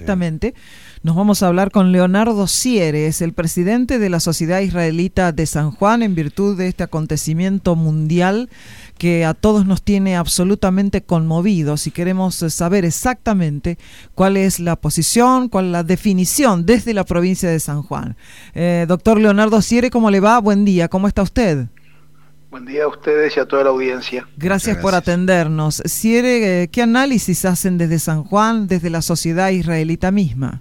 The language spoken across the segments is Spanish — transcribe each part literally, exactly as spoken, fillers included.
directamente. Nos vamos a hablar con Leonardo Ziere, es el presidente de la Sociedad Israelita de San Juan, en virtud de este acontecimiento mundial que a todos nos tiene absolutamente conmovidos, y queremos saber exactamente cuál es la posición, cuál es la definición desde la provincia de San Juan. Eh, doctor Leonardo Ziere, ¿cómo le va? Buen día, ¿cómo está usted? Buen día a ustedes y a toda la audiencia. Gracias, gracias. por atendernos. Ziere, ¿qué análisis hacen desde San Juan, desde la sociedad israelita misma?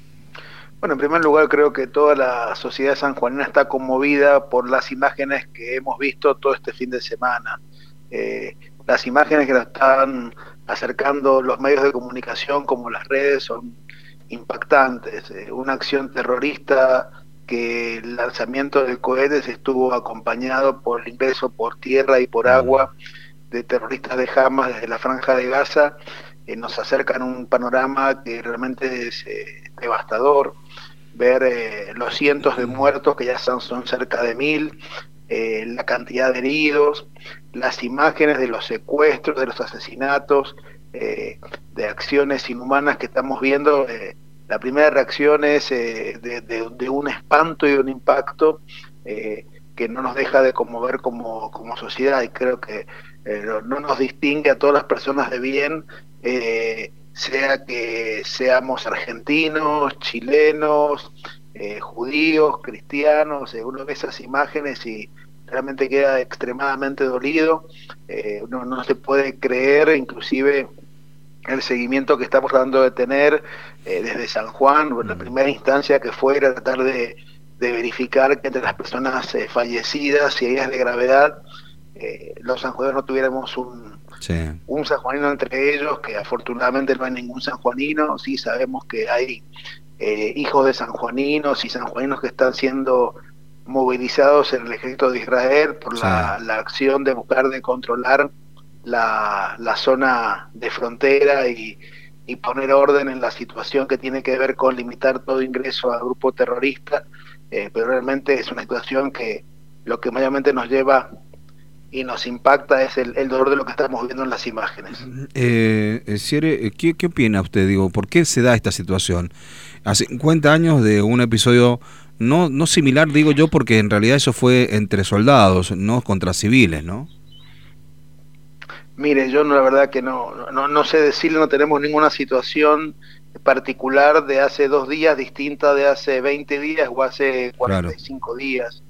Bueno, en primer lugar, creo que toda la sociedad sanjuanina está conmovida por las imágenes que hemos visto todo este fin de semana. Eh, las imágenes que nos están acercando los medios de comunicación como las redes son impactantes. Eh, una acción terrorista que el lanzamiento de cohetes estuvo acompañado por el ingreso por tierra y por agua de terroristas de Hamas desde la Franja de Gaza, eh, nos acercan un panorama que realmente es eh, devastador. Ver eh, los cientos de muertos, que ya son, son cerca de mil, eh, la cantidad de heridos, las imágenes de los secuestros, de los asesinatos, eh, de acciones inhumanas que estamos viendo. Eh, la primera reacción es eh, de, de, de un espanto y un impacto eh, que no nos deja de conmover como, como sociedad, y creo que eh, no nos distingue a todas las personas de bien, eh, sea que seamos argentinos, chilenos, eh, judíos, cristianos. Eh, uno ve esas imágenes y realmente queda extremadamente dolido. Eh, no, no se puede creer, inclusive el seguimiento que estamos tratando de tener eh, desde San Juan. La primera instancia que fue era tratar de, de verificar que entre las personas eh, fallecidas y heridas de gravedad, eh, los sanjuaninos no tuviéramos un Sí. un sanjuanino entre ellos, que afortunadamente no hay ningún sanjuanino. Sí sabemos que hay eh, hijos de sanjuaninos y sanjuaninos que están siendo movilizados en el ejército de Israel por sí. la, la acción de buscar de controlar la, la zona de frontera y, y poner orden en la situación que tiene que ver con limitar todo ingreso a grupo terrorista, eh, pero realmente es una situación que lo que mayormente nos lleva y nos impacta es el, el dolor de lo que estamos viendo en las imágenes. Eh, Ziere, ¿qué, ¿qué opina usted? Digo, ¿por qué se da esta situación? A cincuenta años de un episodio no, no similar, digo yo, porque en realidad eso fue entre soldados, no contra civiles, ¿no? Mire, yo no, la verdad que no, no, no sé decirle, no tenemos ninguna situación particular de hace dos días, distinta de hace veinte días o hace cuarenta y cinco claro. días.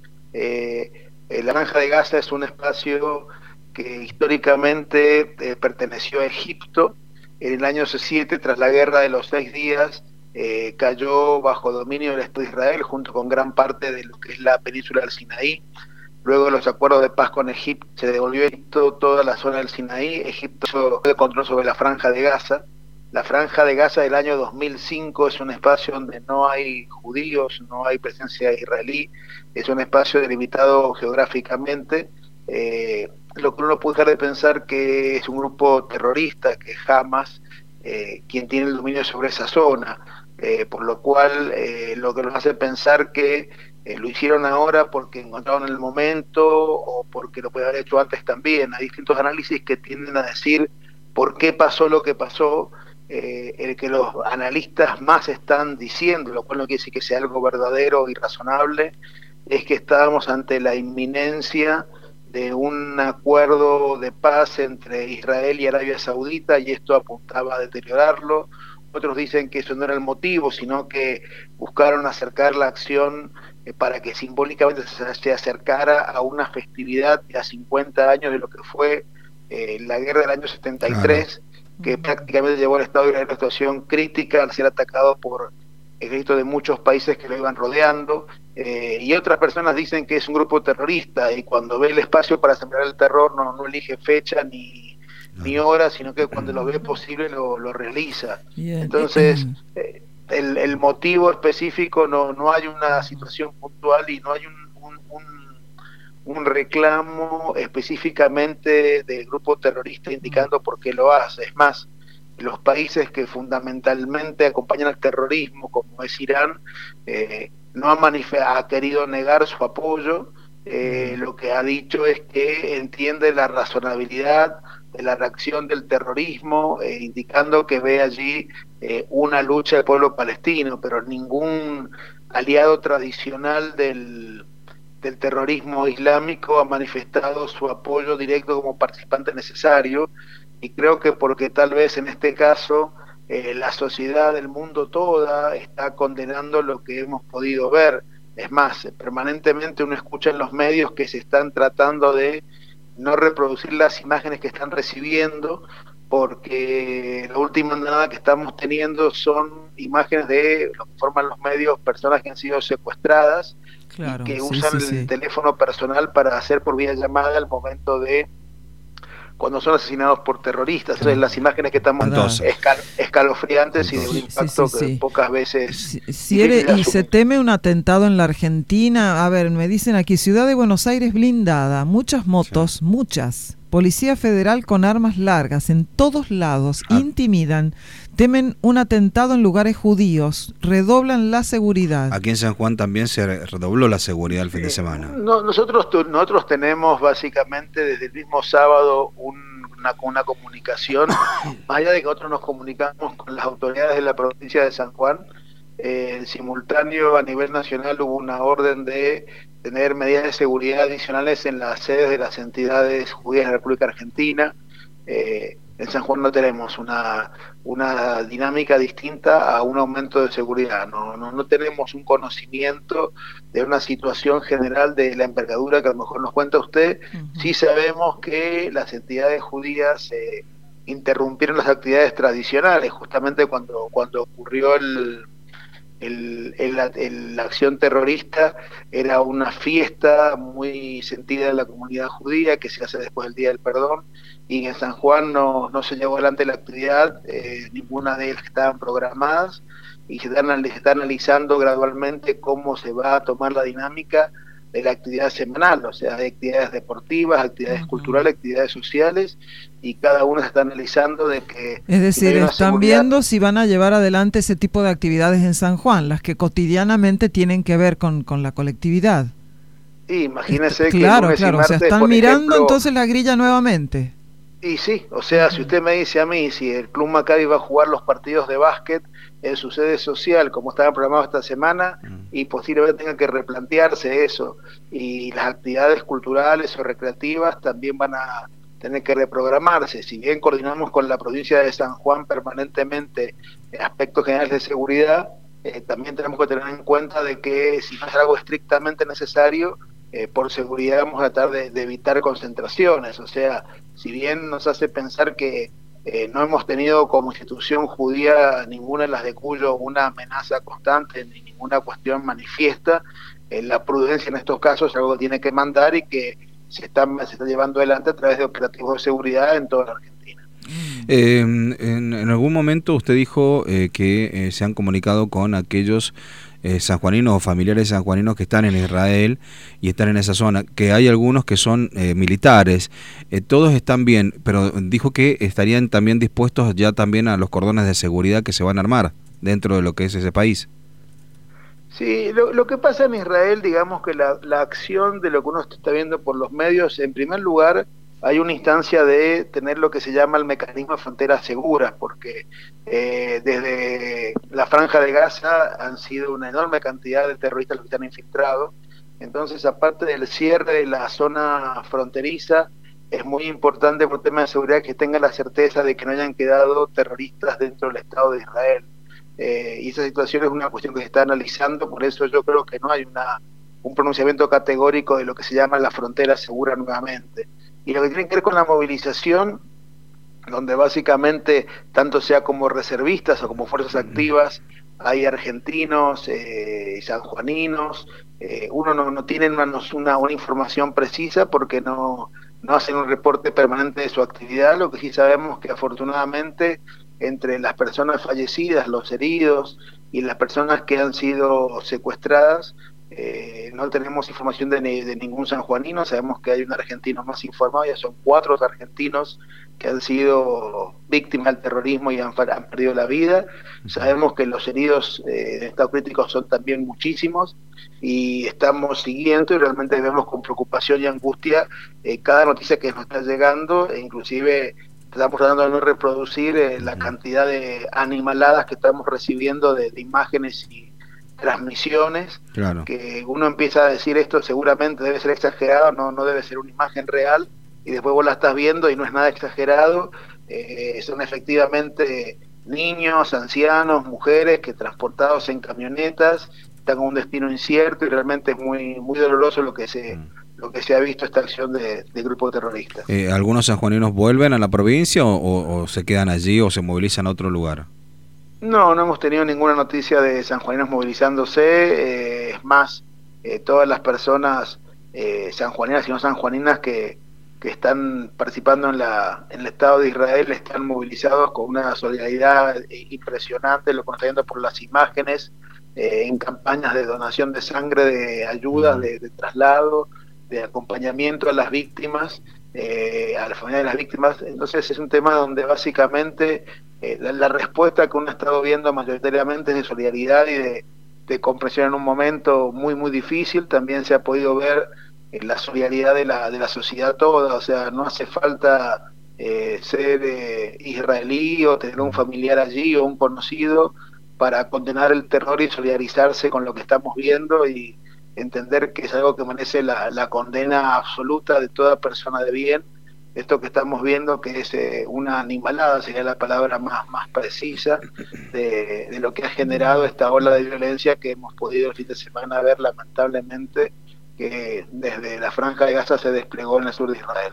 Eh, La Franja de Gaza es un espacio que históricamente eh, perteneció a Egipto. En el año siete, tras la guerra de los seis días, eh, cayó bajo dominio del Estado de Israel, junto con gran parte de lo que es la península del Sinaí. Luego de los acuerdos de paz con Egipto, se devolvió a Egipto toda la zona del Sinaí. Egipto tiene control sobre la Franja de Gaza. La Franja de Gaza del año dos mil cinco es un espacio donde no hay judíos, no hay presencia israelí, es un espacio delimitado geográficamente. Eh, lo que uno puede dejar de pensar que es un grupo terrorista, que es Hamas, eh, quien tiene el dominio sobre esa zona, eh, por lo cual eh, lo que nos hace pensar que eh, lo hicieron ahora porque encontraron el momento o porque lo pueden haber hecho antes también. Hay distintos análisis que tienden a decir por qué pasó lo que pasó. Eh, el que los analistas más están diciendo, lo cual no quiere decir que sea algo verdadero y razonable, es que estábamos ante la inminencia de un acuerdo de paz entre Israel y Arabia Saudita, y esto apuntaba a deteriorarlo. Otros dicen que eso no era el motivo, sino que buscaron acercar la acción eh, para que simbólicamente se, se acercara a una festividad de a cincuenta años de lo que fue eh, la guerra del año setenta y tres, claro. que prácticamente llevó al Estado de Israel a una situación crítica al ser atacado por ejércitos de muchos países que lo iban rodeando, eh, y otras personas dicen que es un grupo terrorista, y cuando ve el espacio para sembrar el terror no, no elige fecha ni, no. ni hora, sino que cuando lo ve posible lo, lo realiza. Bien. Entonces, eh, el, el motivo específico no, no hay una situación puntual y no hay un, un, un un reclamo específicamente del grupo terrorista indicando por qué lo hace. Es más, los países que fundamentalmente acompañan al terrorismo, como es Irán, eh, no ha, ha querido negar su apoyo. Eh, lo que ha dicho es que entiende la razonabilidad de la reacción del terrorismo, eh, indicando que ve allí eh, una lucha del pueblo palestino, pero ningún aliado tradicional del, del terrorismo islámico ha manifestado su apoyo directo como participante necesario, y creo que porque tal vez en este caso eh, la sociedad del mundo toda está condenando lo que hemos podido ver. Es más, permanentemente uno escucha en los medios que se están tratando de no reproducir las imágenes que están recibiendo, porque la última nada que estamos teniendo son imágenes de lo que forman los medios, personas que han sido secuestradas, claro, y que sí, usan sí, el sí. teléfono personal para hacer por videollamada al momento de cuando son asesinados por terroristas. Entonces, las imágenes que estamos escal escalofriantes Entonces. y de un impacto sí, sí, sí. que pocas veces... Si, si eres, y se teme un atentado en la Argentina. A ver, me dicen aquí, Ciudad de Buenos Aires blindada, muchas motos, sí. muchas. Policía Federal con armas largas en todos lados, ah. intimidan, temen un atentado en lugares judíos, redoblan la seguridad. Aquí en San Juan también se redobló la seguridad el fin de semana. No, nosotros, nosotros tenemos básicamente desde el mismo sábado un, una, una comunicación, más allá de que nosotros nos comunicamos con las autoridades de la provincia de San Juan, eh, en simultáneo a nivel nacional hubo una orden de tener medidas de seguridad adicionales en las sedes de las entidades judías de la República Argentina. Eh, en San Juan no tenemos una, una dinámica distinta a un aumento de seguridad, no, no, no tenemos un conocimiento de una situación general de la envergadura que a lo mejor nos cuenta usted. Uh-huh. Sí sabemos que las entidades judías eh, interrumpieron las actividades tradicionales, justamente cuando, cuando ocurrió el... El, el, el, la acción terrorista era una fiesta muy sentida en la comunidad judía que se hace después del Día del Perdón, y en San Juan no, no se llevó adelante la actividad, eh, ninguna de ellas que estaban programadas, y se está, se está analizando gradualmente cómo se va a tomar la dinámica de la actividad semanal, o sea, de actividades deportivas, actividades uh-huh. culturales, actividades sociales, y cada uno se está analizando de que... Es decir, están seguridad... viendo si van a llevar adelante ese tipo de actividades en San Juan, las que cotidianamente tienen que ver con, con la colectividad. Sí, imagínese Est que... Claro, claro, martes, o sea, están mirando ejemplo, entonces la grilla nuevamente. Y sí, o sea, uh-huh. si usted me dice a mí si el Club Maccabi va a jugar los partidos de básquet en su sede social como estaban programados esta semana, uh-huh. y posiblemente tenga que replantearse eso, y las actividades culturales o recreativas también van a tener que reprogramarse. Si bien coordinamos con la provincia de San Juan permanentemente en aspectos generales de seguridad, eh, también tenemos que tener en cuenta de que si no es algo estrictamente necesario, eh, por seguridad vamos a tratar de, de evitar concentraciones. O sea, si bien nos hace pensar que eh, no hemos tenido como institución judía ninguna de las de Cuyo una amenaza constante ni ninguna cuestión manifiesta, eh, la prudencia en estos casos es algo que tiene que mandar y que se está, se está llevando adelante a través de operativos de seguridad en toda la Argentina. Eh, en, en algún momento usted dijo eh, que eh, se han comunicado con aquellos eh, sanjuaninos o familiares sanjuaninos que están en Israel y están en esa zona, que hay algunos que son eh, militares, eh, todos están bien, pero dijo que estarían también dispuestos ya también a los cordones de seguridad que se van a armar dentro de lo que es ese país. Sí, lo, lo que pasa en Israel, digamos que la, la acción de lo que uno está viendo por los medios, en primer lugar, hay una instancia de tener lo que se llama el mecanismo de fronteras seguras, porque eh, desde la Franja de Gaza han sido una enorme cantidad de terroristas los que están infiltrados. Entonces, aparte del cierre de la zona fronteriza, es muy importante por temas de seguridad que tengan la certeza de que no hayan quedado terroristas dentro del Estado de Israel. Eh, y esa situación es una cuestión que se está analizando, por eso yo creo que no hay una, un pronunciamiento categórico de lo que se llama la frontera segura nuevamente. Y lo que tiene que ver con la movilización, donde básicamente, tanto sea como reservistas o como fuerzas activas, hay argentinos y eh, sanjuaninos, eh, uno no, no tiene una, una, una información precisa porque no, no hacen un reporte permanente de su actividad. Lo que sí sabemos que afortunadamente entre las personas fallecidas, los heridos y las personas que han sido secuestradas, eh, no tenemos información de, de ningún sanjuanino. Sabemos que hay un argentino más informado, ya son cuatro argentinos que han sido víctimas del terrorismo y han, han perdido la vida. Sabemos que los heridos eh, de estado crítico son también muchísimos, y estamos siguiendo y realmente vemos con preocupación y angustia eh, cada noticia que nos está llegando, e inclusive estamos tratando de no reproducir eh, la cantidad de animaladas que estamos recibiendo de, de imágenes y transmisiones, claro. que uno empieza a decir esto seguramente debe ser exagerado, no, no debe ser una imagen real, y después vos la estás viendo y no es nada exagerado, eh, son efectivamente niños, ancianos, mujeres que transportados en camionetas están con un destino incierto, y realmente es muy muy doloroso lo que se mm. lo que se ha visto esta acción de, de grupo terrorista. Eh, ¿Algunos sanjuaninos vuelven a la provincia o, o, o se quedan allí o se movilizan a otro lugar? No, no hemos tenido ninguna noticia de sanjuaninos movilizándose, eh, es más, eh, todas las personas eh, sanjuaninas y no sanjuaninas que, que están participando en, la, en el Estado de Israel están movilizados con una solidaridad impresionante, lo estamos viendo por las imágenes, eh, en campañas de donación de sangre, de ayuda, de, de traslado, de acompañamiento a las víctimas, eh, a la familia de las víctimas. Entonces es un tema donde básicamente eh, la, la respuesta que uno ha estado viendo mayoritariamente es de solidaridad y de, de comprensión en un momento muy muy difícil. También se ha podido ver eh, la solidaridad de la, de la sociedad toda, o sea, no hace falta eh, ser eh, israelí o tener un familiar allí o un conocido para condenar el terror y solidarizarse con lo que estamos viendo y entender que es algo que merece la, la condena absoluta de toda persona de bien. Esto que estamos viendo, que es eh, una animalada, sería la palabra más, más precisa, de, de lo que ha generado esta ola de violencia que hemos podido el fin de semana ver, lamentablemente, que desde la Franja de Gaza se desplegó en el sur de Israel.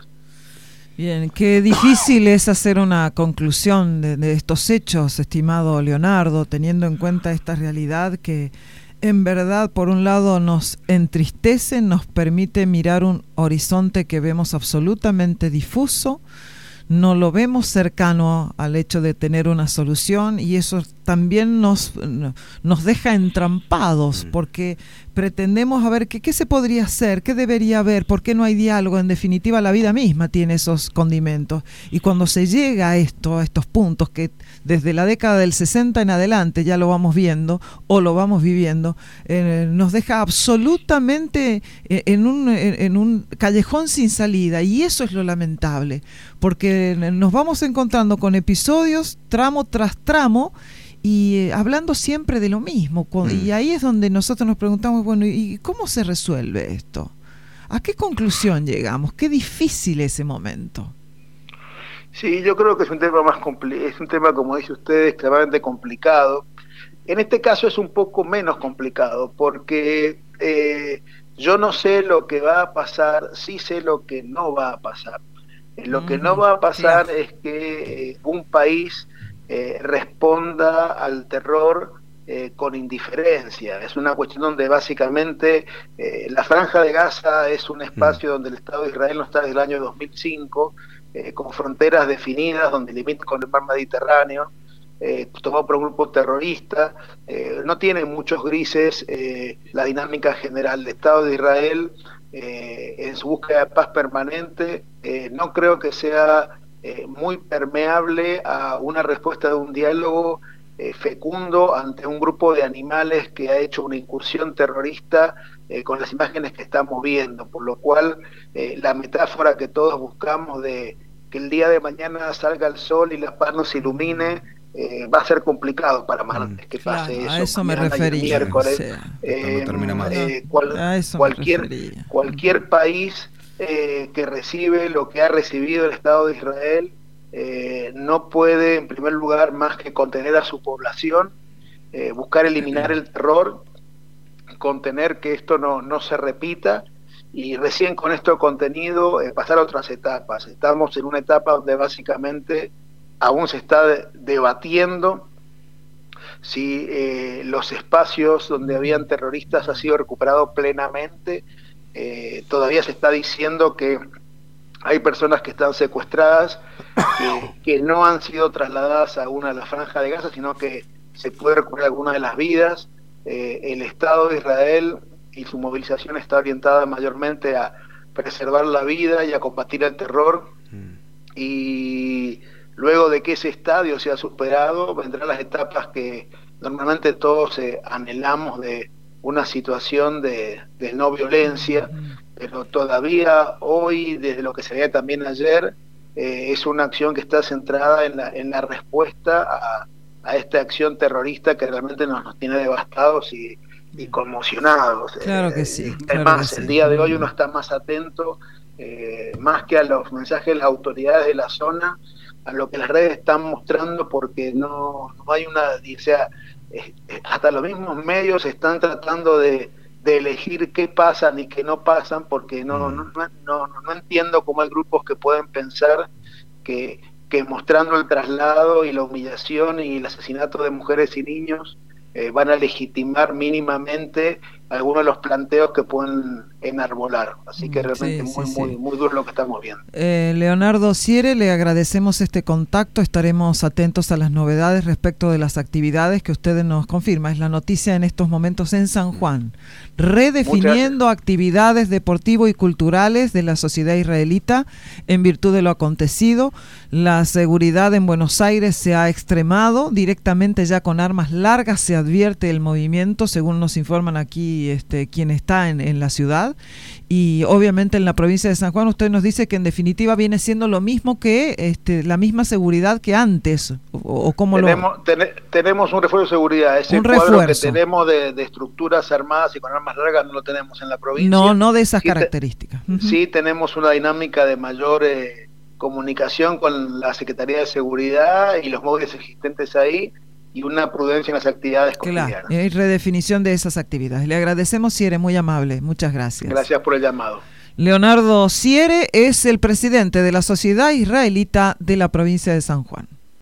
Bien, qué difícil es hacer una conclusión de, de estos hechos, estimado Leonardo, teniendo en cuenta esta realidad que en verdad, por un lado, nos entristece, nos permite mirar un horizonte que vemos absolutamente difuso, no lo vemos cercano al hecho de tener una solución, y eso también nos, nos deja entrampados, porque pretendemos a ver qué, qué se podría hacer, qué debería haber, por qué no hay diálogo. En definitiva, la vida misma tiene esos condimentos, y cuando se llega a esto, a estos puntos que desde la década del sesenta en adelante ya lo vamos viendo o lo vamos viviendo, eh, nos deja absolutamente en un, en un callejón sin salida, y eso es lo lamentable, porque nos vamos encontrando con episodios tramo tras tramo y eh, hablando siempre de lo mismo, con, y ahí es donde nosotros nos preguntamos, bueno, ¿y cómo se resuelve esto? ¿A qué conclusión llegamos? Qué difícil ese momento. Sí, yo creo que es un tema más compli- es un tema, como dice usted, extremadamente complicado. En este caso es un poco menos complicado, porque eh, yo no sé lo que va a pasar, sí sé lo que no va a pasar. Lo que no va a pasar claro. es que eh, un país eh, responda al terror eh, con indiferencia. Es una cuestión donde básicamente eh, la Franja de Gaza es un espacio mm. donde el Estado de Israel no está desde el año dos mil cinco, eh, con fronteras definidas, donde limita con el mar Mediterráneo, eh, tomado por un grupo terrorista, eh, no tiene muchos grises eh, la dinámica general del Estado de Israel. Eh, en su búsqueda de paz permanente, eh, no creo que sea eh, muy permeable a una respuesta de un diálogo eh, fecundo ante un grupo de animales que ha hecho una incursión terrorista eh, con las imágenes que estamos viendo, por lo cual eh, la metáfora que todos buscamos de que el día de mañana salga el sol y la paz nos ilumine, Eh, va a ser complicado para martes que pase claro, eso. A eso me refería. Miércoles, o sea, eh, no eh, cual, a eso cualquier, me refería. cualquier país eh, que recibe lo que ha recibido el Estado de Israel eh, no puede, en primer lugar, más que contener a su población, eh, buscar eliminar el terror, contener que esto no, no se repita, y recién con esto contenido eh, pasar a otras etapas. Estamos en una etapa donde básicamente aún se está de, debatiendo si eh, los espacios donde habían terroristas ha sido recuperado plenamente. Eh, todavía se está diciendo que hay personas que están secuestradas, que, que no han sido trasladadas aún a la Franja de Gaza, sino que se puede recuperar algunas de las vidas. Eh, el Estado de Israel y su movilización está orientada mayormente a preservar la vida y a combatir el terror, mm. y luego de que ese estadio sea superado, vendrán las etapas que normalmente todos eh, anhelamos de una situación de, de no violencia, pero todavía hoy, desde lo que se veía también ayer, eh, es una acción que está centrada en la, en la respuesta a, a esta acción terrorista que realmente nos, nos tiene devastados y, y conmocionados. Claro que sí. Además, claro el sí. día de hoy uno está más atento, eh, más que a los mensajes de las autoridades de la zona, a lo que las redes están mostrando, porque no, no hay una, o sea, eh, hasta los mismos medios están tratando de, de elegir qué pasan y qué no pasan, porque no, no, no, no, no entiendo cómo hay grupos que pueden pensar que, que mostrando el traslado y la humillación y el asesinato de mujeres y niños eh, van a legitimar mínimamente algunos de los planteos que pueden enarbolar. Así que realmente sí, muy, sí, muy, sí. muy duro lo que estamos viendo. Eh, Leonardo Ciere, le agradecemos este contacto. Estaremos atentos a las novedades respecto de las actividades que usted nos confirma. Es la noticia en estos momentos en San Juan. Redefiniendo actividades deportivas y culturales de la sociedad israelita en virtud de lo acontecido. La seguridad en Buenos Aires se ha extremado. Directamente ya con armas largas se advierte el movimiento, según nos informan aquí Este, quien está en, en la ciudad, y obviamente en la provincia de San Juan usted nos dice que en definitiva viene siendo lo mismo que este, la misma seguridad que antes, o, o cómo tenemos, lo... ten, tenemos un refuerzo de seguridad, ese un cuadro refuerzo. que tenemos de, de estructuras armadas y con armas largas no lo tenemos en la provincia. No, no de esas sí, características. Te, uh-huh. Sí tenemos una dinámica de mayor eh, comunicación con la Secretaría de Seguridad y los móviles existentes ahí, y una prudencia en las actividades cotidianas. Claro, y redefinición de esas actividades. Le agradecemos, Ciere, muy amable. Muchas gracias. Gracias por el llamado. Leonardo Ciere es el presidente de la Sociedad Israelita de la provincia de San Juan.